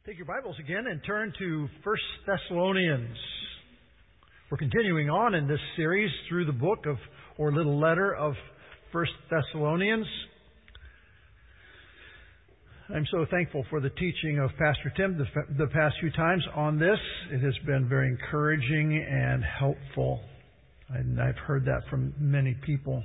Take your Bibles again and turn to 1 Thessalonians. We're continuing on in this series through the book of, or little letter of 1 Thessalonians. I'm so thankful for the teaching of Pastor Tim the past few times on this. It has been very encouraging and helpful. And I've heard that from many people.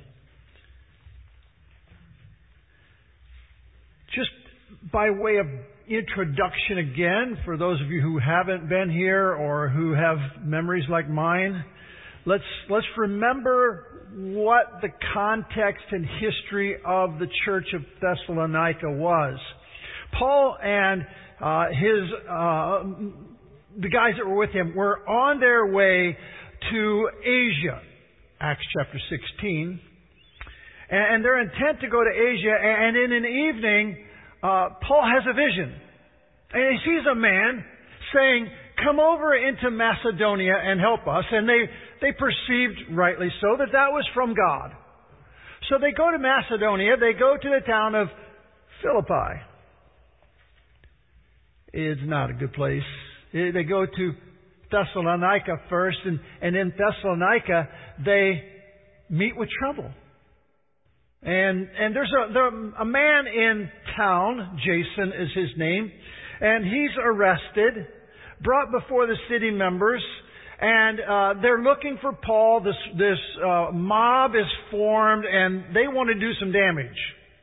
Just by way of introduction again, for those of you who haven't been here or who have memories like mine, let's remember what the context and history of the church of Thessalonica was. Paul and the guys that were with him were on their way to Asia, Acts chapter 16, and their intent to go to Asia. And in an evening, Paul has a vision, and he sees a man saying, "Come over into Macedonia and help us." And they perceived, rightly so, that was from God. So they go to Macedonia. They go to the town of Philippi. It's not a good place. They go to Thessalonica first, and in Thessalonica they meet with trouble. And there's a man in town, Jason is his name, and he's arrested, brought before the city members, and they're looking for Paul. This mob is formed, and they want to do some damage.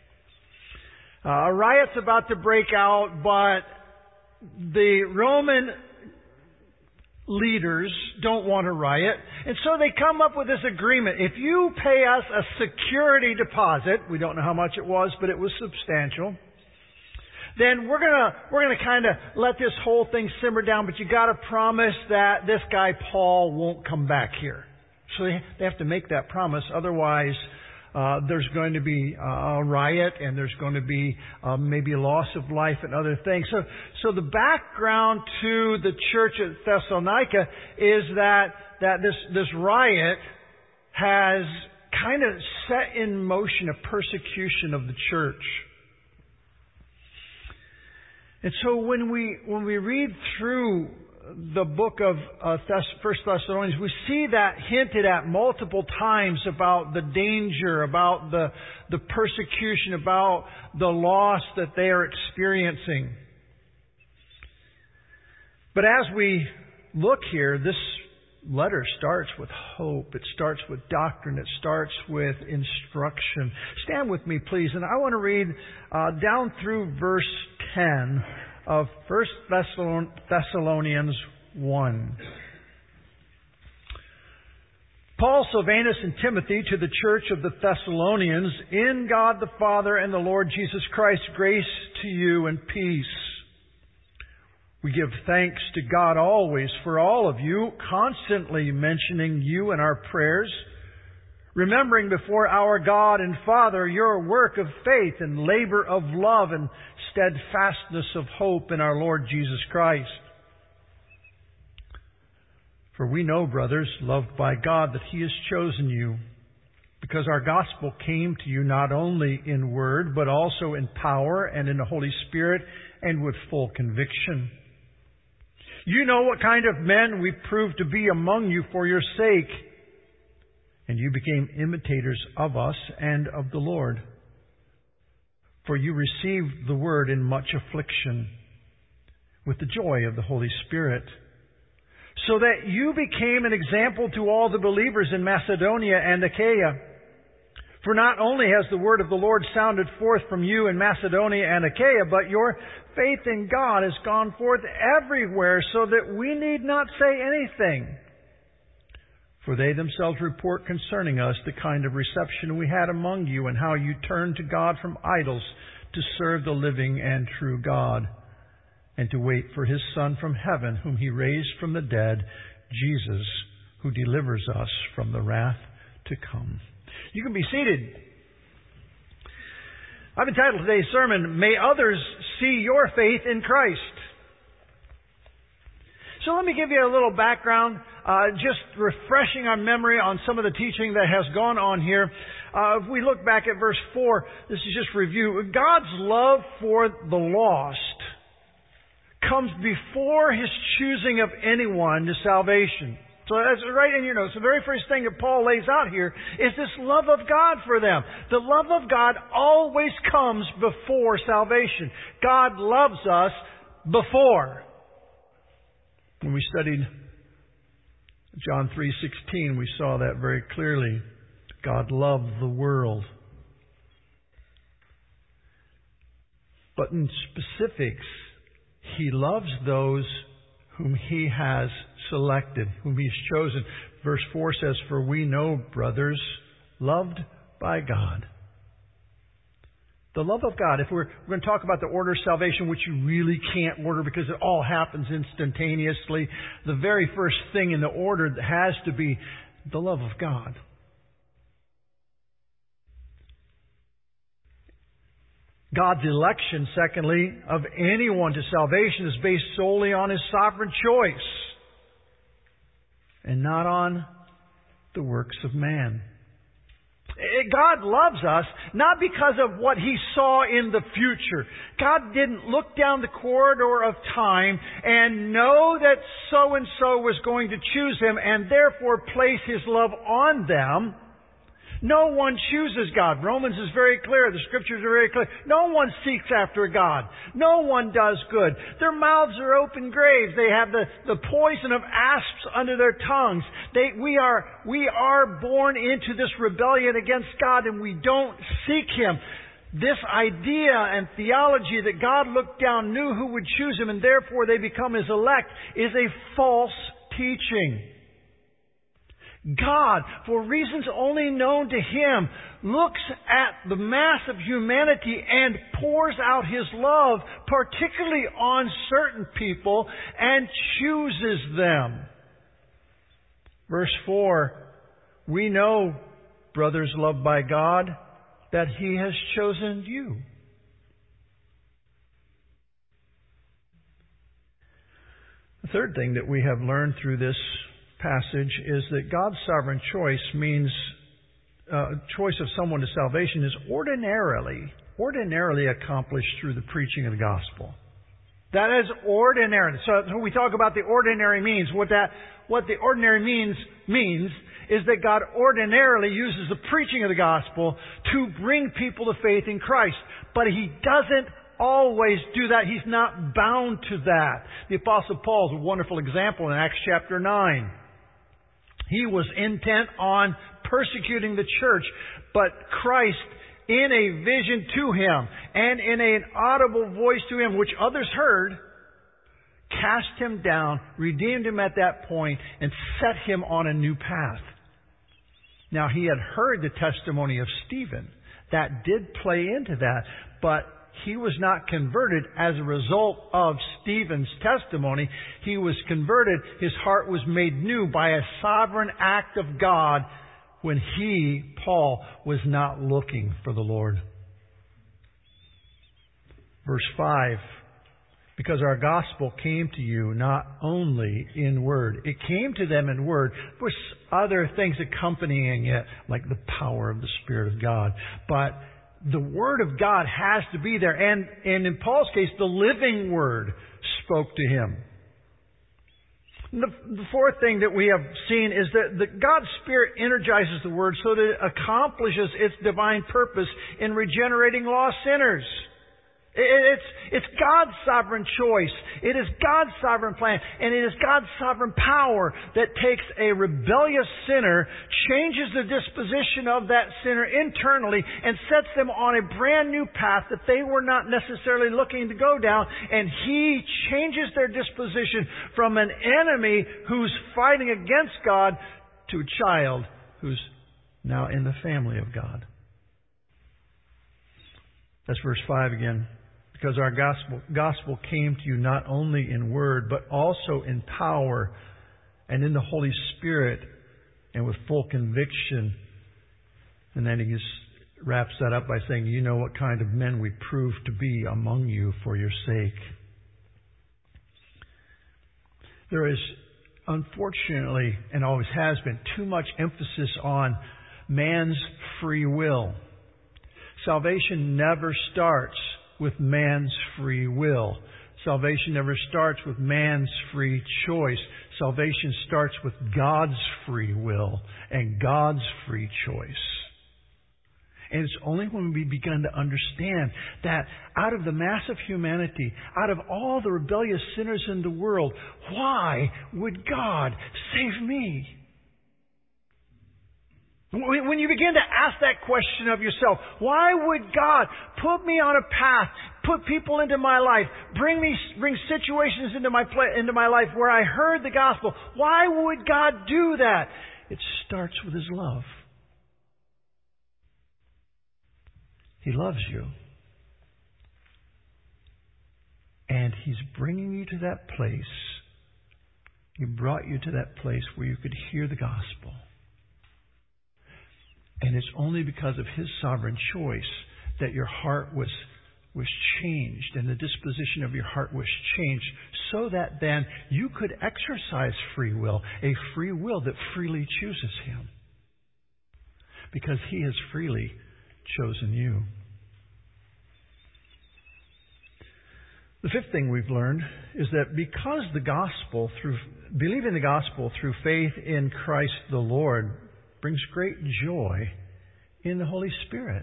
A riot's about to break out, but the Roman leaders don't want to riot. And so they come up with this agreement. If you pay us a security deposit, we don't know how much it was, but it was substantial, then we're gonna kind of let this whole thing simmer down, but you got to promise that this guy Paul won't come back here. So they have to make that promise. Otherwise, there's going to be a riot, and there's going to be maybe a loss of life and other things. So the background to the church at Thessalonica is that this riot has kind of set in motion a persecution of the church. And so when we read through the book of 1 Thessalonians, we see that hinted at multiple times about the danger, about the persecution, about the loss that they are experiencing. But as we look here, this letter starts with hope. It starts with doctrine. It starts with instruction. Stand with me, please. And I want to read down through verse 10 of 1 Thessalonians 1. Paul, Silvanus, and Timothy to the church of the Thessalonians, in God the Father and the Lord Jesus Christ, grace to you and peace. We give thanks to God always for all of you, constantly mentioning you in our prayers, remembering before our God and Father your work of faith and labor of love and steadfastness of hope in our Lord Jesus Christ. For we know, brothers, loved by God, that He has chosen you, because our gospel came to you not only in word, but also in power and in the Holy Spirit and with full conviction. You know what kind of men we proved to be among you for your sake, and you became imitators of us and of the Lord. For you received the word in much affliction, with the joy of the Holy Spirit, so that you became an example to all the believers in Macedonia and Achaia. For not only has the word of the Lord sounded forth from you in Macedonia and Achaia, but your faith in God has gone forth everywhere, so that we need not say anything. For they themselves report concerning us the kind of reception we had among you, and how you turned to God from idols to serve the living and true God, and to wait for His Son from heaven, whom He raised from the dead, Jesus, who delivers us from the wrath to come. You can be seated. I've entitled today's sermon, May Others See Your Faith in Christ. So let me give you a little background, just refreshing our memory on some of the teaching that has gone on here. If we look back at verse 4, this is just review. God's love for the lost comes before His choosing of anyone to salvation. So that's right in your notes. The very first thing that Paul lays out here is this love of God for them. The love of God always comes before salvation. God loves us before. When we studied John 3:16, we saw that very clearly. God loved the world. But in specifics, He loves those whom He has selected, whom He's chosen. Verse 4 says, "For we know, brothers, loved by God." The love of God. If we're going to talk about the order of salvation, which you really can't order because it all happens instantaneously, the very first thing in the order has to be the love of God. God's election, secondly, of anyone to salvation is based solely on His sovereign choice and not on the works of man. God loves us not because of what He saw in the future. God didn't look down the corridor of time and know that so-and-so was going to choose Him and therefore place His love on them. No one chooses God. Romans is very clear. The Scriptures are very clear. No one seeks after God. No one does good. Their mouths are open graves. They have the poison of asps under their tongues. We are born into this rebellion against God and we don't seek Him. This idea and theology that God looked down, knew who would choose Him, and therefore they become His elect is a false teaching. God, for reasons only known to Him, looks at the mass of humanity and pours out His love, particularly on certain people, and chooses them. Verse 4, "We know, brothers loved by God, that He has chosen you." The third thing that we have learned through this passage is that God's sovereign choice means choice of someone to salvation is ordinarily accomplished through the preaching of the gospel. That is ordinary. So when we talk about the ordinary means, what the ordinary means is that God ordinarily uses the preaching of the gospel to bring people to faith in Christ. But He doesn't always do that. He's not bound to that. The Apostle Paul is a wonderful example in Acts chapter 9. He was intent on persecuting the church, but Christ, in a vision to him and in an audible voice to him, which others heard, cast him down, redeemed him at that point, and set him on a new path. Now, he had heard the testimony of Stephen. That did play into that, but he was not converted as a result of Stephen's testimony. He was converted. His heart was made new by a sovereign act of God when he, Paul, was not looking for the Lord. Verse 5, because our gospel came to you not only in word. It came to them in word. There were other things accompanying it, like the power of the Spirit of God. But the Word of God has to be there. And in Paul's case, the living Word spoke to him. The fourth thing that we have seen is that God's Spirit energizes the Word so that it accomplishes its divine purpose in regenerating lost sinners. It's God's sovereign choice. It is God's sovereign plan. And it is God's sovereign power that takes a rebellious sinner, changes the disposition of that sinner internally, and sets them on a brand new path that they were not necessarily looking to go down. And He changes their disposition from an enemy who's fighting against God to a child who's now in the family of God. That's verse 5 again. Because our gospel came to you not only in word, but also in power and in the Holy Spirit and with full conviction. And then he just wraps that up by saying, you know what kind of men we prove to be among you for your sake. There is, unfortunately, and always has been, too much emphasis on man's free will. Salvation never starts with man's free will. salvation never starts with man's free choice. Salvation starts with God's free will and God's free choice. And it's only when we begin to understand that out of the mass of humanity, out of all the rebellious sinners in the world, why would God save me? When you begin to ask that question of yourself, why would God put me on a path, put people into my life, bring situations into my life where I heard the gospel? Why would God do that? It starts with His love. He loves you. And He's bringing you to that place. He brought you to that place where you could hear the gospel. And it's only because of His sovereign choice that your heart was changed and the disposition of your heart was changed so that then you could exercise free will, a free will that freely chooses Him. Because He has freely chosen you. The fifth thing we've learned is that because believing the gospel through faith in Christ the Lord brings great joy in the Holy Spirit.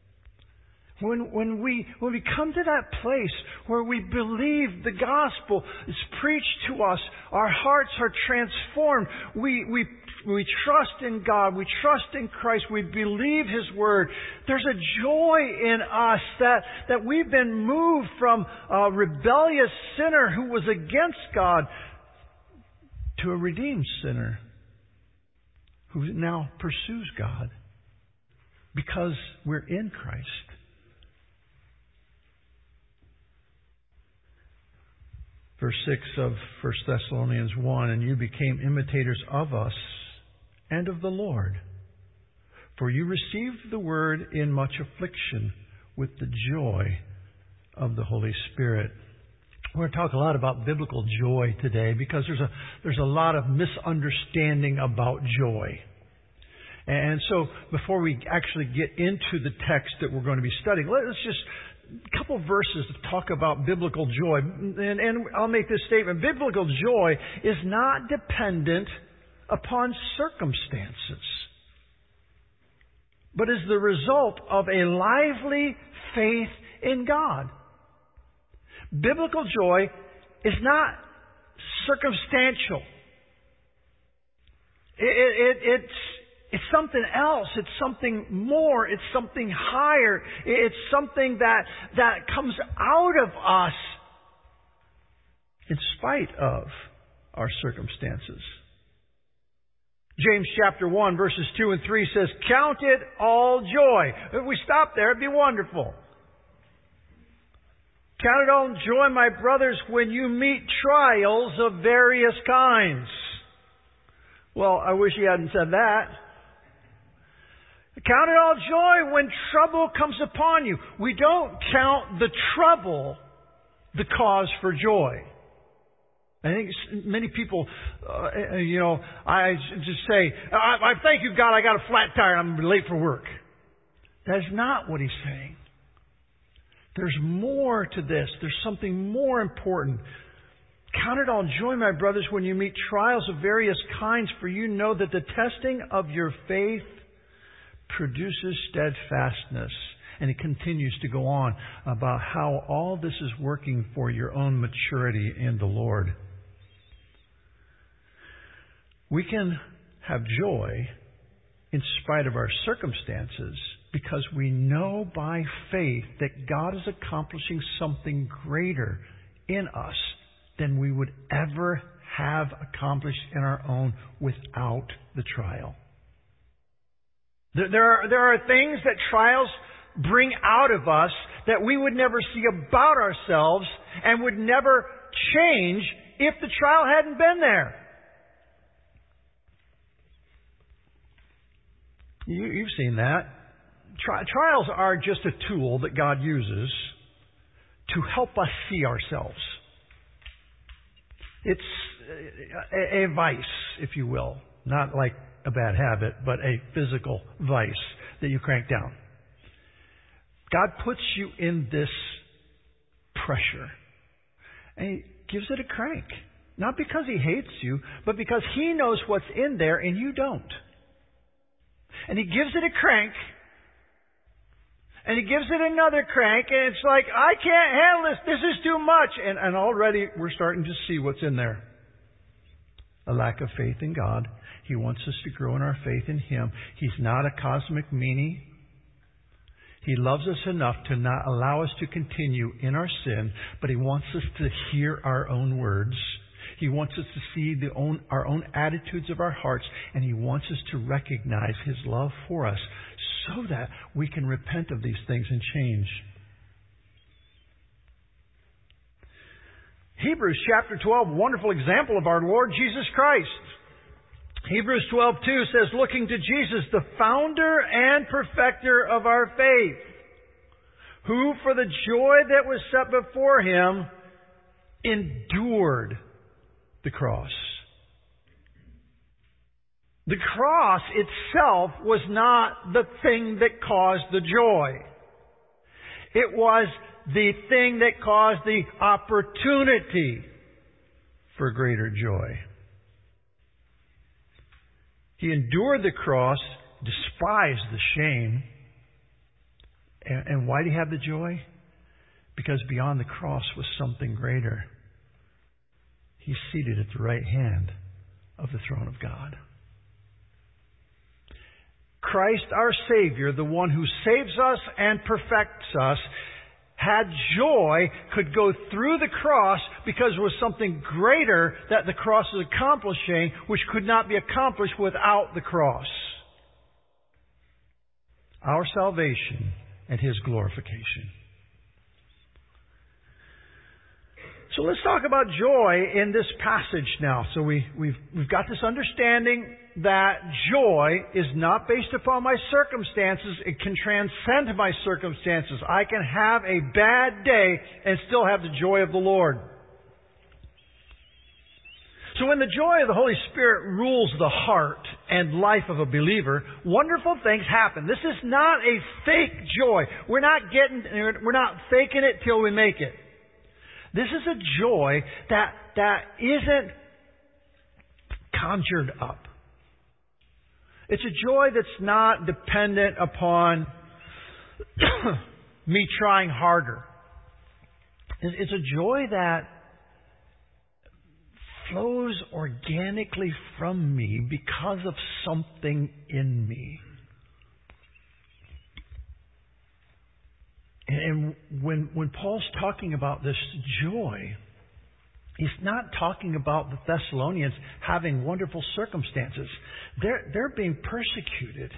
When we come to that place where we believe the gospel is preached to us, our hearts are transformed. We trust in God. We trust in Christ. We believe His Word. There's a joy in us that we've been moved from a rebellious sinner who was against God to a redeemed sinner who now pursues God because we're in Christ. Verse 6 of 1 Thessalonians 1, and you became imitators of us and of the Lord. For you received the word in much affliction with the joy of the Holy Spirit. We're going to talk a lot about biblical joy today because there's a lot of misunderstanding about joy. And so before we actually get into the text that we're going to be studying, let's just a couple verses to talk about biblical joy. And I'll make this statement. Biblical joy is not dependent upon circumstances, but is the result of a lively faith in God. Biblical joy is not circumstantial. It's something else. It's something more. It's something higher. It's something that comes out of us in spite of our circumstances. James chapter 1 verses 2 and 3 says, "Count it all joy." If we stop there, it'd be wonderful. "Count it all joy, my brothers, when you meet trials of various kinds." Well, I wish he hadn't said that. Count it all joy when trouble comes upon you. We don't count the trouble the cause for joy. I think many people, I just say, I thank you, God, I got a flat tire and I'm going to be late for work. That is not what he's saying. There's more to this. There's something more important. Count it all joy, my brothers, when you meet trials of various kinds, for you know that the testing of your faith produces steadfastness. And it continues to go on about how all this is working for your own maturity in the Lord. We can have joy in spite of our circumstances because we know by faith that God is accomplishing something greater in us than we would ever have accomplished in our own without the trial. There are things that trials bring out of us that we would never see about ourselves and would never change if the trial hadn't been there. You've seen that. Trials are just a tool that God uses to help us see ourselves. It's a vice, if you will. Not like a bad habit, but a physical vice that you crank down. God puts you in this pressure. And He gives it a crank. Not because He hates you, but because He knows what's in there and you don't. And He gives it a crank. And He gives it another crank. And it's like, I can't handle this. This is too much. And already we're starting to see what's in there. A lack of faith in God. He wants us to grow in our faith in Him. He's not a cosmic meanie. He loves us enough to not allow us to continue in our sin, but He wants us to hear our own words. He wants us to see our own attitudes of our hearts, and He wants us to recognize His love for us so that we can repent of these things and change. Hebrews chapter 12, wonderful example of our Lord Jesus Christ. Hebrews 12:2 says, looking to Jesus, the founder and perfecter of our faith, who for the joy that was set before Him endured the cross. The cross itself was not the thing that caused the joy. It was the thing that caused the opportunity for greater joy. He endured the cross, despised the shame. And why did He have the joy? Because beyond the cross was something greater. He's seated at the right hand of the throne of God. Christ our Savior, the one who saves us and perfects us, had joy, could go through the cross because there was something greater that the cross is accomplishing, which could not be accomplished without the cross. Our salvation and His glorification. So let's talk about joy in this passage now. So we've got this understanding that joy is not based upon my circumstances. It can transcend my circumstances. I can have a bad day and still have the joy of the Lord. So when the joy of the Holy Spirit rules the heart and life of a believer, wonderful things happen. This is not a fake joy. We're not faking it till we make it. This is a joy that isn't conjured up. It's a joy that's not dependent upon me trying harder. It's a joy that flows organically from me because of something in me. And when Paul's talking about this joy, he's not talking about the Thessalonians having wonderful circumstances. They're being persecuted.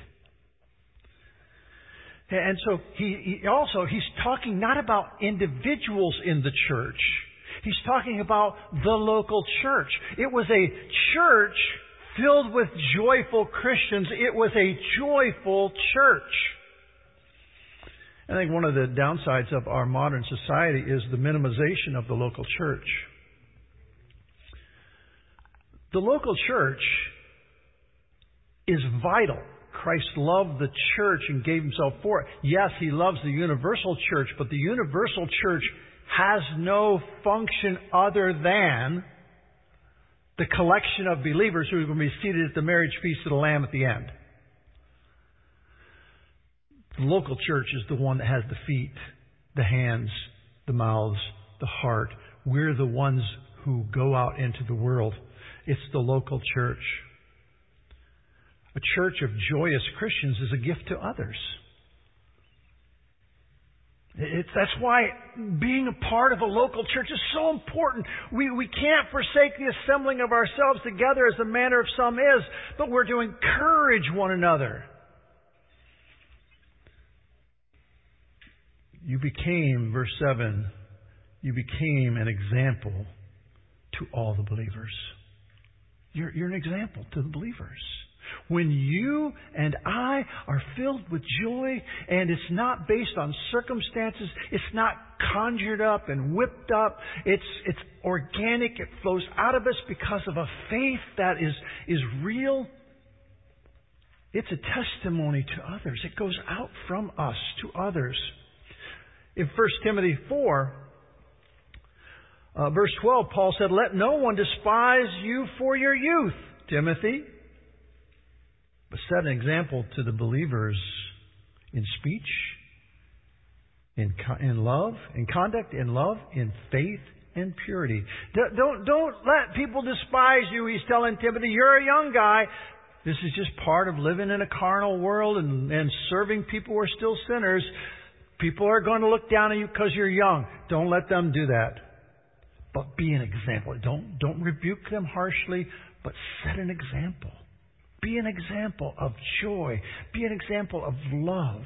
And so he's talking not about individuals in the church. He's talking about the local church. It was a church filled with joyful Christians. It was a joyful church. I think one of the downsides of our modern society is the minimization of the local church. The local church is vital. Christ loved the church and gave Himself for it. Yes, He loves the universal church, but the universal church has no function other than the collection of believers who are going to be seated at the marriage feast of the Lamb at the end. The local church is the one that has the feet, the hands, the mouths, the heart. We're the ones who go out into the world. It's the local church. A church of joyous Christians is a gift to others. That's why being a part of a local church is so important. We can't forsake the assembling of ourselves together as the manner of some is, but we're to encourage one another. You became, verse 7, you became an example to all the believers. You're an example to the believers. When you and I are filled with joy, and it's not based on circumstances, it's not conjured up and whipped up, it's organic, it flows out of us because of a faith that is real. It's a testimony to others. It goes out from us to others. In 1 Timothy 4, Verse 12, Paul said, "Let no one despise you for your youth, Timothy, but set an example to the believers in speech, in love, in conduct, in love, in faith, and purity." Don't let people despise you, he's telling Timothy. You're a young guy. This is just part of living in a carnal world and serving people who are still sinners. People are going to look down on you because you're young. Don't let them do that. But be an example. Don't rebuke them harshly, but set an example. Be an example of joy. Be an example of love.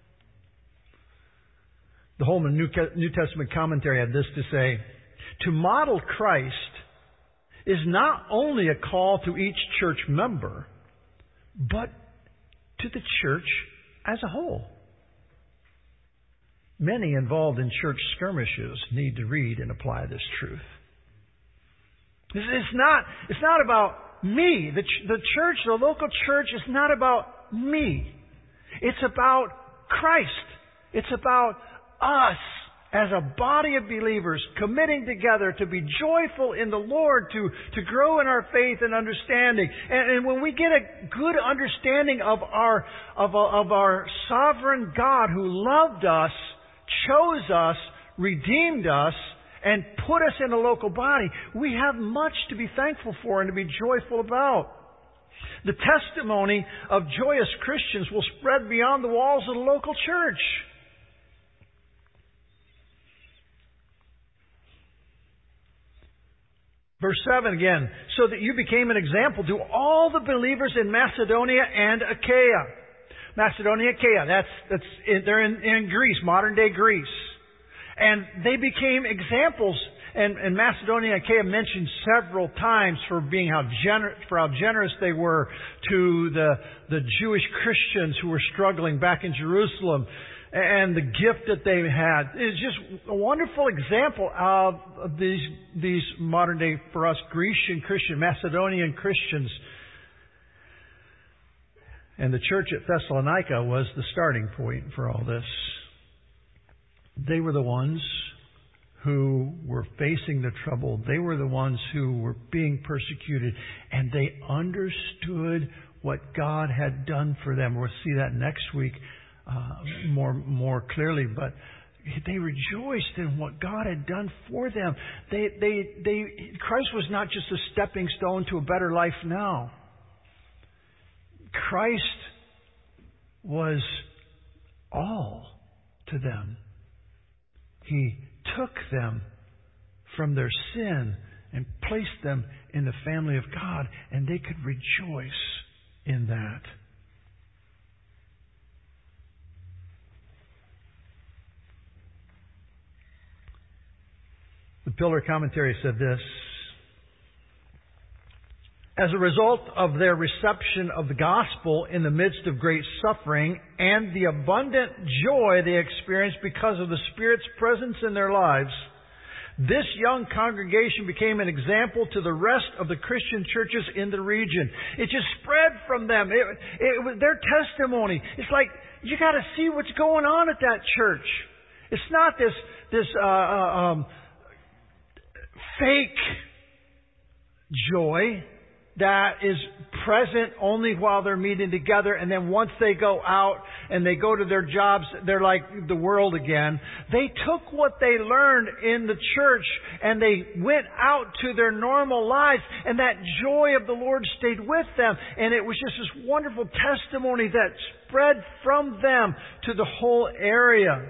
The Holman New Testament commentary had this to say: to model Christ is not only a call to each church member, but to the church as a whole. Many involved in church skirmishes need to read and apply this truth. It's not about me. The church, the local church, is not about me. It's about Christ. It's about us as a body of believers committing together to be joyful in the Lord, to grow in our faith and understanding. And when we get a good understanding of our sovereign God who loved us, chose us, redeemed us, and put us in a local body, we have much to be thankful for and to be joyful about. The testimony of joyous Christians will spread beyond the walls of the local church. Verse 7 again, so that you became an example to all the believers in Macedonia and Achaia. Macedonia, Achaia, they're in Greece, modern day Greece. And they became examples, and Macedonia and Achaia mentioned several times for how generous they were to the Jewish Christians who were struggling back in Jerusalem, and the gift that they had. It's just a wonderful example of these modern day, for us, Grecian Christian, Macedonian Christians. And the church at Thessalonica was the starting point for all this. They were the ones who were facing the trouble. They were the ones who were being persecuted. And they understood what God had done for them. We'll see that next week more clearly. But they rejoiced in what God had done for them. Christ was not just a stepping stone to a better life now. Christ was all to them. He took them from their sin and placed them in the family of God, and they could rejoice in that. The Pillar commentary said this: as a result of their reception of the gospel in the midst of great suffering and the abundant joy they experienced because of the Spirit's presence in their lives, this young congregation became an example to the rest of the Christian churches in the region. It just spread from them. It was their testimony. It's like, you got to see what's going on at that church. It's not this fake joy that is present only while they're meeting together, and then once they go out and they go to their jobs, they're like the world again. They took what they learned in the church and they went out to their normal lives, and that joy of the Lord stayed with them, and it was just this wonderful testimony that spread from them to the whole area.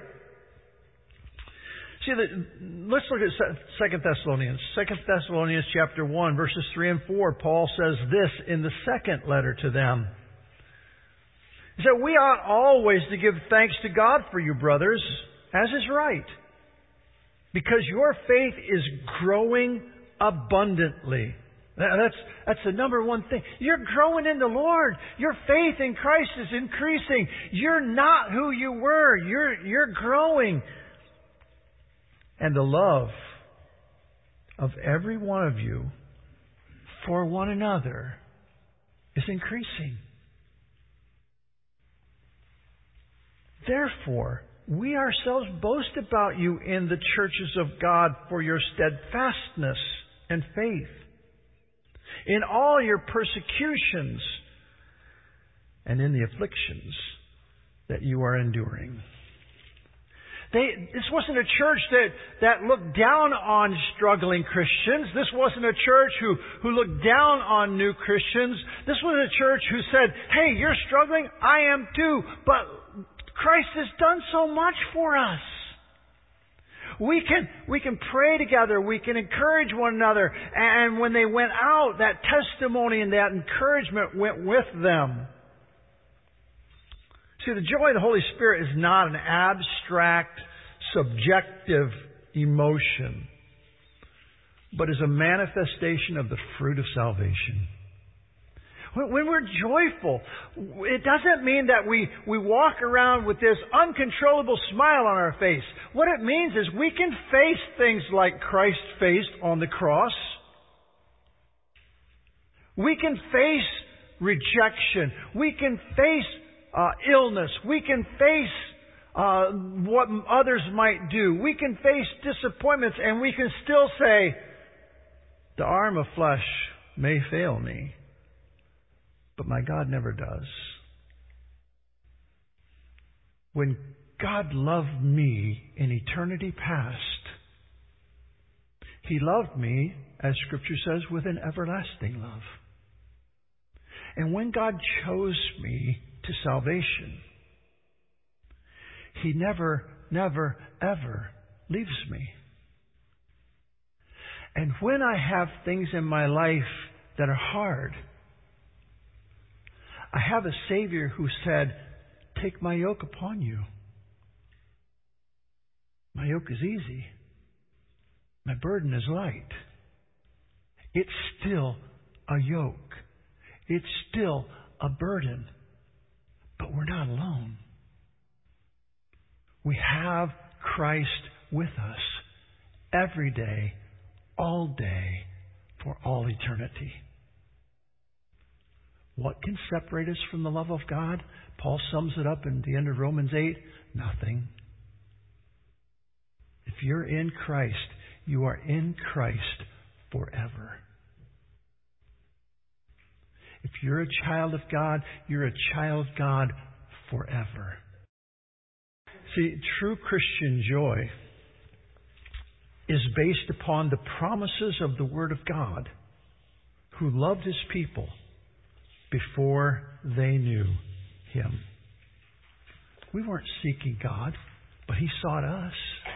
See, let's look at 2 Thessalonians. 2 Thessalonians chapter 1, verses 3 and 4. Paul says this in the second letter to them. He said, we ought always to give thanks to God for you, brothers, as is right, because your faith is growing abundantly. That's the number one thing. You're growing in the Lord. Your faith in Christ is increasing. You're not who you were. You're growing. And the love of every one of you for one another is increasing. Therefore, we ourselves boast about you in the churches of God for your steadfastness and faith, in all your persecutions, and in the afflictions that you are enduring. This wasn't a church that looked down on struggling Christians. This wasn't a church who looked down on new Christians. This was a church who said, hey, you're struggling, I am too, but Christ has done so much for us. We can pray together. We can encourage one another. And when they went out, that testimony and that encouragement went with them. See, the joy of the Holy Spirit is not an abstract, subjective emotion, but is a manifestation of the fruit of salvation. When we're joyful, it doesn't mean that we walk around with this uncontrollable smile on our face. What it means is we can face things like Christ faced on the cross. We can face rejection. We can face illness. We can face what others might do. We can face disappointments, and we can still say, the arm of flesh may fail me, but my God never does. When God loved me in eternity past, He loved me, as Scripture says, with an everlasting love. And when God chose me to salvation, He never, ever leaves me. And when I have things in my life that are hard, I have a Savior who said, take my yoke upon you. My yoke is easy. My burden is light. It's still a yoke. It's still a burden. But we're not alone. We have Christ with us every day, all day, for all eternity. What can separate us from the love of God? Paul sums it up in the end of Romans 8. Nothing. If you're in Christ, you are in Christ forever. If you're a child of God, you're a child of God forever. See, true Christian joy is based upon the promises of the Word of God, who loved His people before they knew Him. We weren't seeking God, but He sought us.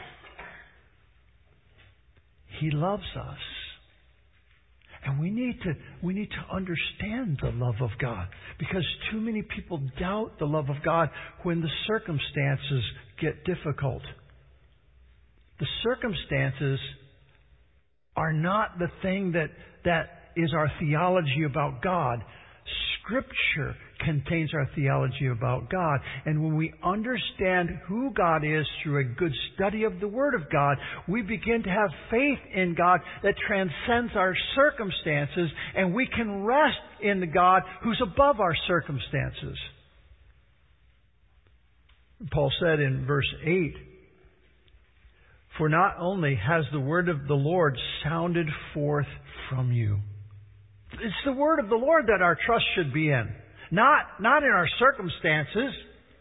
He loves us. And we need to understand the love of God, because too many people doubt the love of God when the circumstances get difficult. The circumstances are not the thing that is our theology about God. Scripture contains our theology about God. And when we understand who God is through a good study of the Word of God, we begin to have faith in God that transcends our circumstances, and we can rest in the God who's above our circumstances. Paul said in verse 8, for not only has the word of the Lord sounded forth from you. It's the word of the Lord that our trust should be in, not in our circumstances.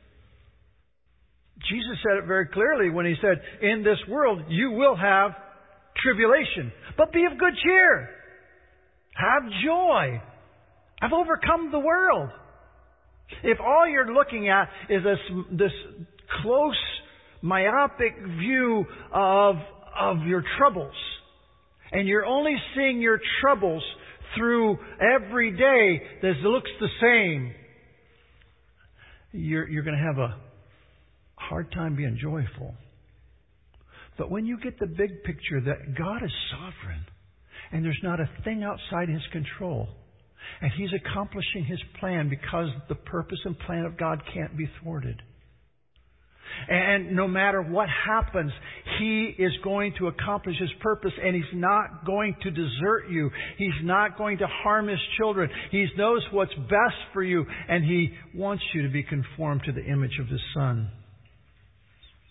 Jesus said it very clearly when He said, in this world you will have tribulation, but be of good cheer. Have joy. I've overcome the world. If all you're looking at is this close, myopic view of your troubles, and you're only seeing your troubles through every day that looks the same, you're going to have a hard time being joyful. But when you get the big picture that God is sovereign and there's not a thing outside His control, and He's accomplishing His plan because the purpose and plan of God can't be thwarted. And no matter what happens, He is going to accomplish His purpose, and He's not going to desert you. He's not going to harm His children. He knows what's best for you, and He wants you to be conformed to the image of His Son.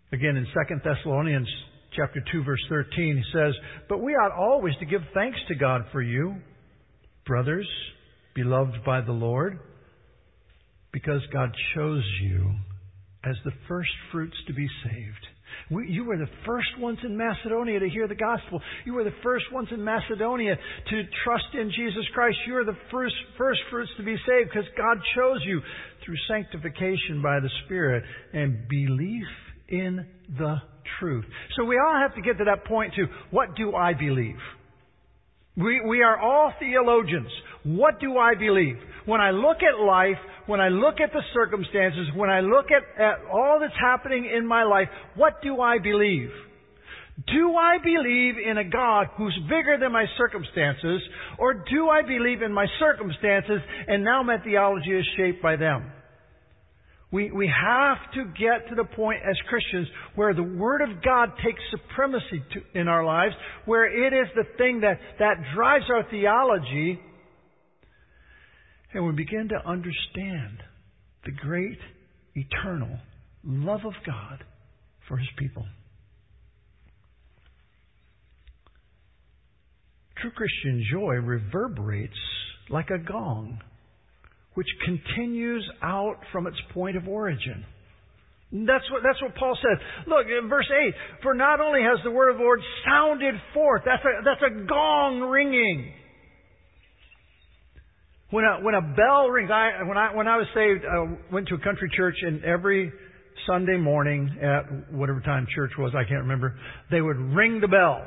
Again, in 2 Thessalonians chapter 2, verse 13, he says, "But we ought always to give thanks to God for you, brothers, beloved by the Lord, because God chose you as the first fruits to be saved." You were the first ones in Macedonia to hear the gospel. You were the first ones in Macedonia to trust in Jesus Christ. You are the first fruits to be saved because God chose you through sanctification by the Spirit and belief in the truth. So we all have to get to that point to, what do I believe? We are all theologians. What do I believe? When I look at life, when I look at the circumstances, when I look at all that's happening in my life, what do I believe? Do I believe in a God who's bigger than my circumstances, or do I believe in my circumstances and now my theology is shaped by them? We have to get to the point as Christians where the Word of God takes supremacy in our lives, where it is the thing that drives our theology, and we begin to understand the great, eternal love of God for His people. True Christian joy reverberates like a gong, which continues out from its point of origin. That's what Paul says. Look, in verse 8, "For not only has the word of the Lord sounded forth," that's a gong ringing. When a bell rings, when I was saved, I went to a country church, and every Sunday morning at whatever time church was, I can't remember, they would ring the bell.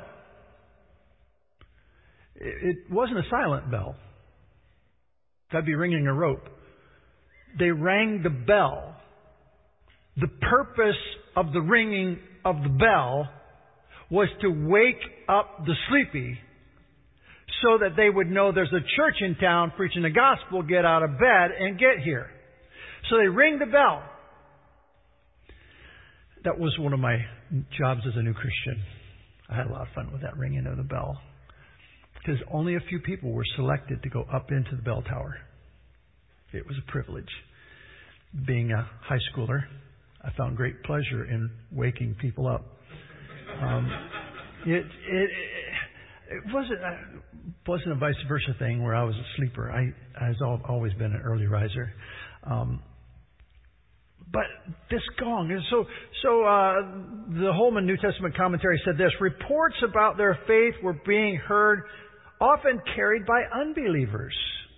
It wasn't a silent bell. That'd be ringing a rope. They rang the bell. The purpose of the ringing of the bell was to wake up the sleepy, so that they would know there's a church in town preaching the gospel, get out of bed and get here. So they ring the bell. That was one of my jobs as a new Christian. I had a lot of fun with that ringing of the bell, because only a few people were selected to go up into the bell tower. It was a privilege. Being a high schooler, I found great pleasure in waking people up. It wasn't a vice versa thing where I was a sleeper. I've always been an early riser. But this gong, the Holman New Testament commentary said this: "Reports about their faith were being heard, often carried by unbelievers.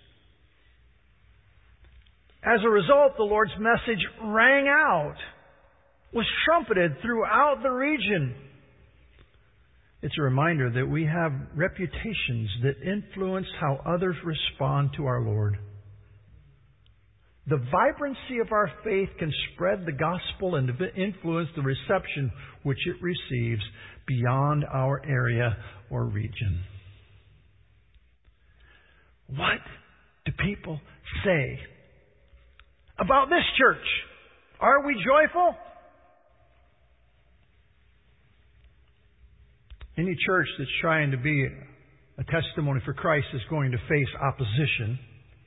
As a result, the Lord's message rang out, was trumpeted throughout the region." It's a reminder that we have reputations that influence how others respond to our Lord. The vibrancy of our faith can spread the gospel and influence the reception which it receives beyond our area or region. What do people say about this church? Are we joyful? Any church that's trying to be a testimony for Christ is going to face opposition.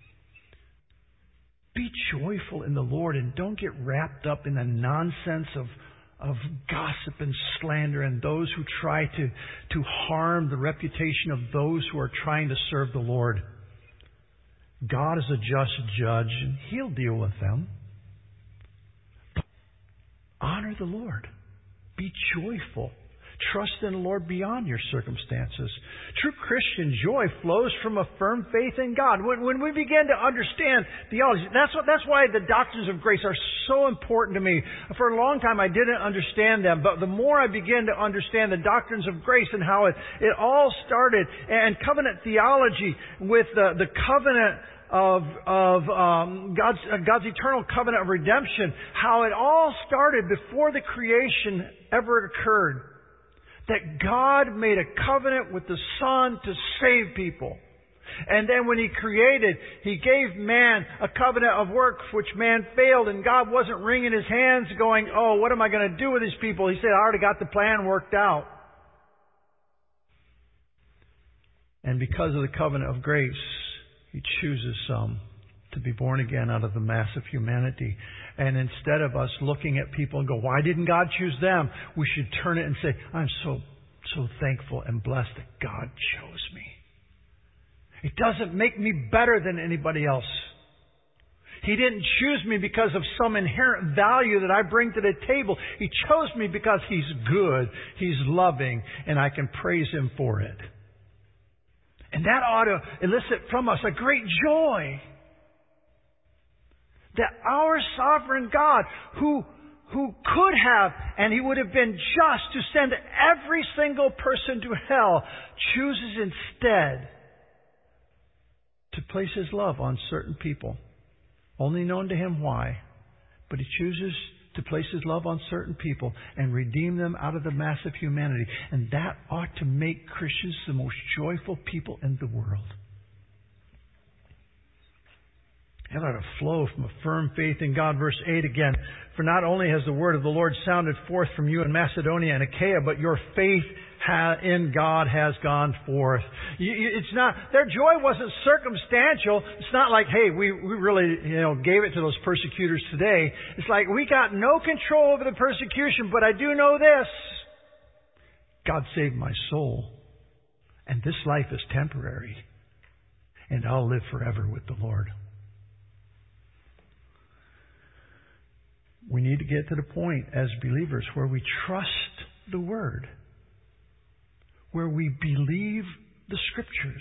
Be joyful in the Lord, and don't get wrapped up in the nonsense of gossip and slander and those who try to harm the reputation of those who are trying to serve the Lord. God is a just judge, and He'll deal with them. But honor the Lord. Be joyful. Trust in the Lord beyond your circumstances. True Christian joy flows from a firm faith in God. When we begin to understand theology, that's why the doctrines of grace are so important to me. For a long time I didn't understand them, but the more I begin to understand the doctrines of grace and how it all started, and covenant theology with the covenant of God's eternal covenant of redemption, how it all started before the creation ever occurred. That God made a covenant with the Son to save people. And then when He created, He gave man a covenant of works which man failed, and God wasn't wringing His hands going, "Oh, what am I going to do with these people?" He said, "I already got the plan worked out." And because of the covenant of grace, He chooses some to be born again out of the mass of humanity. And instead of us looking at people and go, why didn't God choose them? We should turn it and say, I'm so thankful and blessed that God chose me. It doesn't make me better than anybody else. He didn't choose me because of some inherent value that I bring to the table. He chose me because He's good, He's loving, and I can praise Him for it. And that ought to elicit from us a great joy that our sovereign God, who could have, and He would have been just to send every single person to hell, chooses instead to place His love on certain people. Only known to Him why. But He chooses to place His love on certain people and redeem them out of the mass of humanity. And that ought to make Christians the most joyful people in the world. It ought to flow from a firm faith in God. Verse 8 again. For not only has the word of the Lord sounded forth from you in Macedonia and Achaia, but your faith in God has gone forth. It's not, their joy wasn't circumstantial. It's not like, hey, we really, gave it to those persecutors today. It's like, we got no control over the persecution, but I do know this. God saved my soul. And this life is temporary. And I'll live forever with the Lord. We need to get to the point as believers where we trust the Word, where we believe the Scriptures.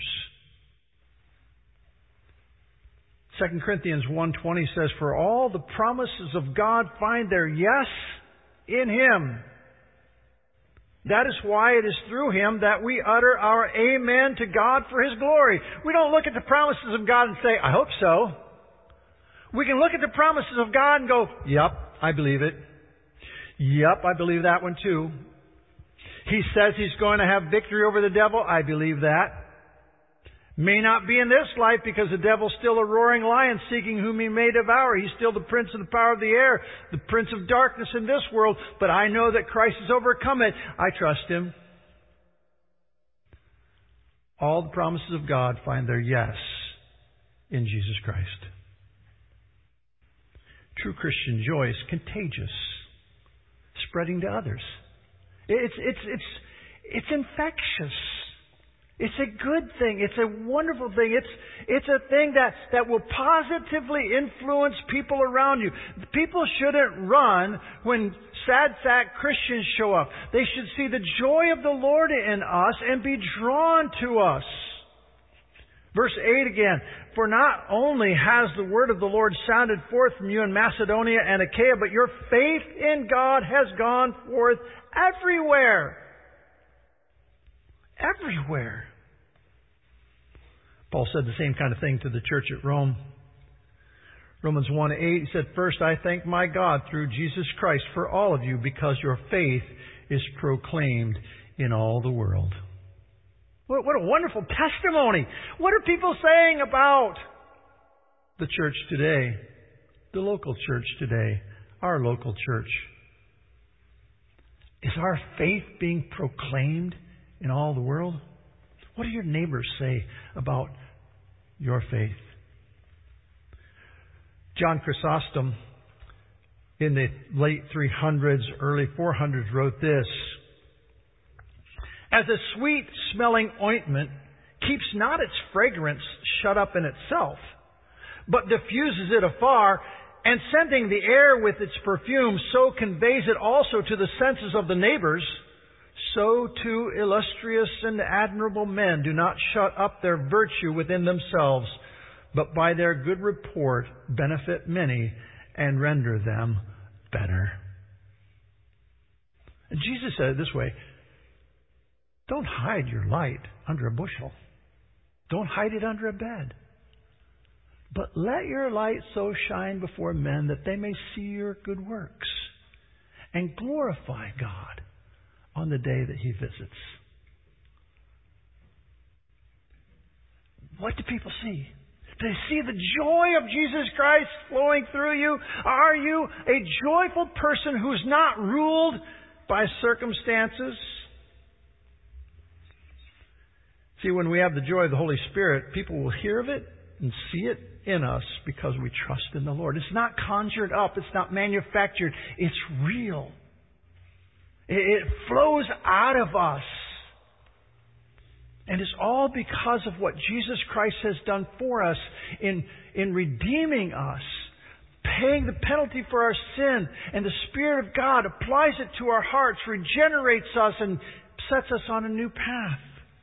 2 Corinthians 1:20 says, for all the promises of God find their yes in Him. That is why it is through Him that we utter our amen to God for His glory. We don't look at the promises of God and say, I hope so. We can look at the promises of God and go, yep, I believe it. Yep, I believe that one too. He says He's going to have victory over the devil. I believe that. May not be in this life because the devil's still a roaring lion seeking whom he may devour. He's still the prince of the power of the air, the prince of darkness in this world. But I know that Christ has overcome it. I trust Him. All the promises of God find their yes in Jesus Christ. True Christian joy is contagious, spreading to others. It's infectious. It's a good thing. It's a wonderful thing. It's a thing that will positively influence people around you. People shouldn't run when sad sack Christians show up. They should see the joy of the Lord in us and be drawn to us. Verse 8 again, for not only has the word of the Lord sounded forth from you in Macedonia and Achaia, but your faith in God has gone forth everywhere. Everywhere. Paul said the same kind of thing to the church at Rome. Romans 1:8, he said, first I thank my God through Jesus Christ for all of you because your faith is proclaimed in all the world. What a wonderful testimony. What are people saying about the church today? The local church today. Our local church. Is our faith being proclaimed in all the world? What do your neighbors say about your faith? John Chrysostom, in the late 300s, early 400s, wrote this. As a sweet-smelling ointment keeps not its fragrance shut up in itself, but diffuses it afar, and sending the air with its perfume so conveys it also to the senses of the neighbors, so too illustrious and admirable men do not shut up their virtue within themselves, but by their good report benefit many and render them better. And Jesus said it this way, don't hide your light under a bushel. Don't hide it under a bed. But let your light so shine before men that they may see your good works and glorify God on the day that He visits. What do people see? Do they see the joy of Jesus Christ flowing through you? Are you a joyful person who's not ruled by circumstances? See, when we have the joy of the Holy Spirit, people will hear of it and see it in us because we trust in the Lord. It's not conjured up. It's not manufactured. It's real. It flows out of us. And it's all because of what Jesus Christ has done for us in redeeming us, paying the penalty for our sin. And the Spirit of God applies it to our hearts, regenerates us, and sets us on a new path.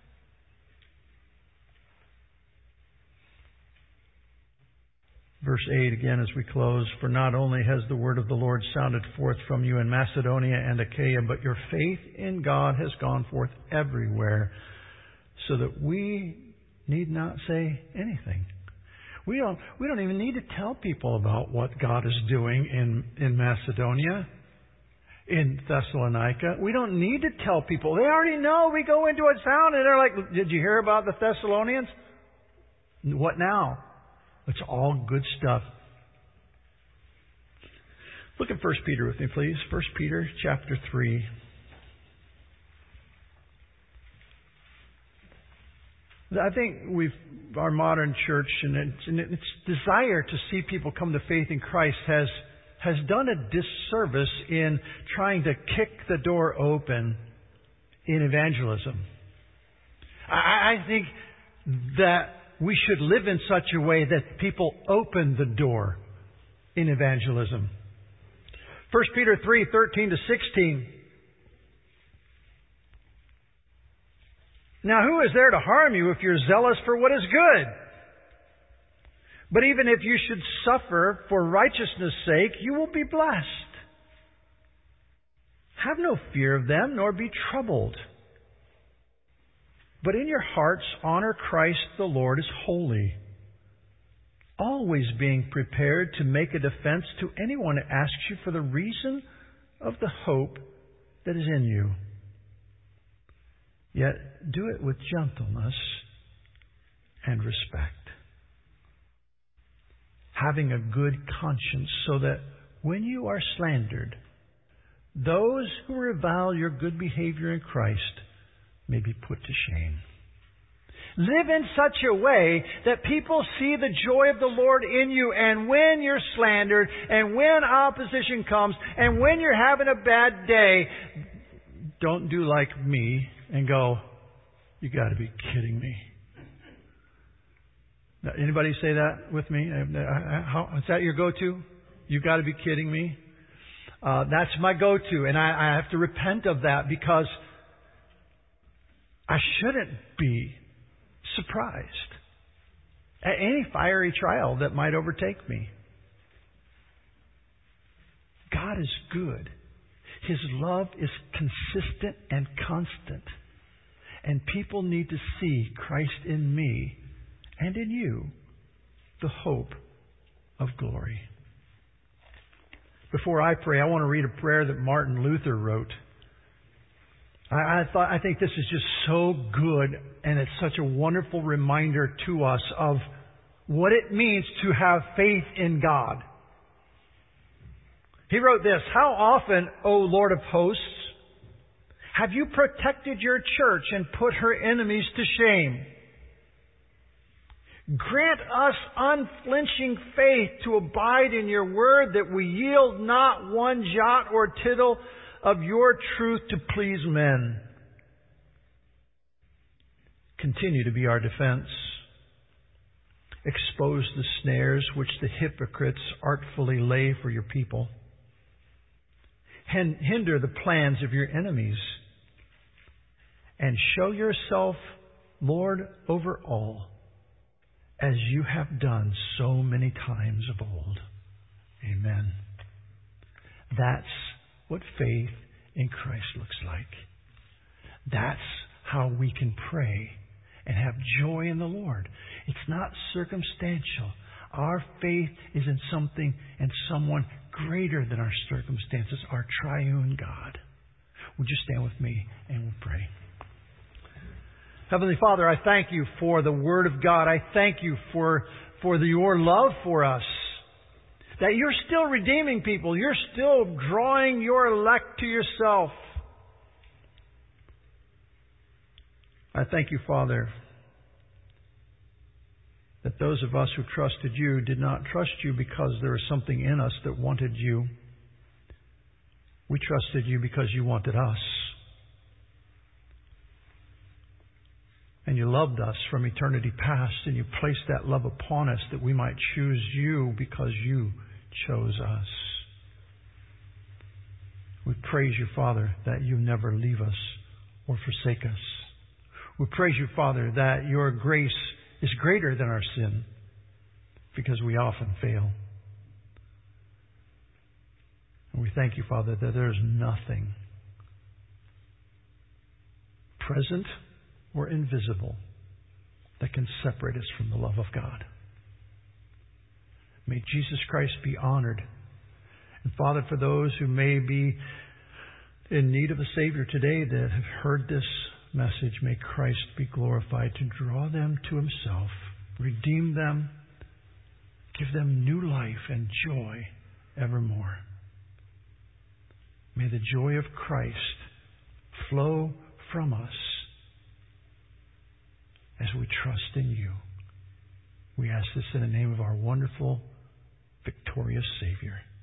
Verse 8 again as we close. For not only has the word of the Lord sounded forth from you in Macedonia and Achaia, but your faith in God has gone forth everywhere, so that we need not say anything. We don't even need to tell people about what God is doing in Macedonia, in Thessalonica. We don't need to tell people. They already know. We go into a town and they're like, did you hear about the Thessalonians? What now? It's all good stuff. Look at 1 Peter with me, please. 1 Peter chapter 3. I think our modern church and its desire to see people come to faith in Christ has done a disservice in trying to kick the door open in evangelism. I think that we should live in such a way that people open the door in evangelism. 1 Peter 3:13-16. Now who is there to harm you if you're zealous for what is good? But even if you should suffer for righteousness' sake, you will be blessed. Have no fear of them, nor be troubled. But in your hearts honor Christ the Lord as holy, always being prepared to make a defense to anyone who asks you for the reason of the hope that is in you. Yet do it with gentleness and respect, having a good conscience, so that when you are slandered, those who revile your good behavior in Christ may be put to shame. Live in such a way that people see the joy of the Lord in you, and when you're slandered, and when opposition comes, and when you're having a bad day, don't do like me and go, you got to be kidding me. Now, anybody say that with me? Is that your go-to? You got to be kidding me? That's my go-to, and I have to repent of that because I shouldn't be surprised at any fiery trial that might overtake me. God is good. His love is consistent and constant. And people need to see Christ in me and in you, the hope of glory. Before I pray, I want to read a prayer that Martin Luther wrote. I think this is just so good, and it's such a wonderful reminder to us of what it means to have faith in God. He wrote this: How often, O Lord of hosts, have you protected your church and put her enemies to shame? Grant us unflinching faith to abide in your word, that we yield not one jot or tittle of your truth to please men. Continue to be our defense. Expose the snares which the hypocrites artfully lay for your people. Hinder the plans of your enemies. And show yourself Lord over all, as you have done so many times of old. Amen. That's what faith in Christ looks like. That's how we can pray and have joy in the Lord. It's not circumstantial. Our faith is in something and someone greater than our circumstances, our triune God. Would you stand with me and we'll pray. Heavenly Father, I thank you for the Word of God. I thank you for your love for us. That you're still redeeming people. You're still drawing your elect to yourself. I thank you, Father, that those of us who trusted you did not trust you because there was something in us that wanted you. We trusted you because you wanted us. And you loved us from eternity past, and you placed that love upon us that we might choose you because you chose us. We praise you, Father, that you never leave us or forsake us. We praise you, Father, that your grace is greater than our sin because we often fail. And we thank you, Father, that there is nothing present or invisible that can separate us from the love of God. May Jesus Christ be honored. And Father, for those who may be in need of a Savior today that have heard this message, may Christ be glorified to draw them to Himself, redeem them, give them new life and joy evermore. May the joy of Christ flow from us as we trust in you. We ask this in the name of our wonderful, victorious Savior.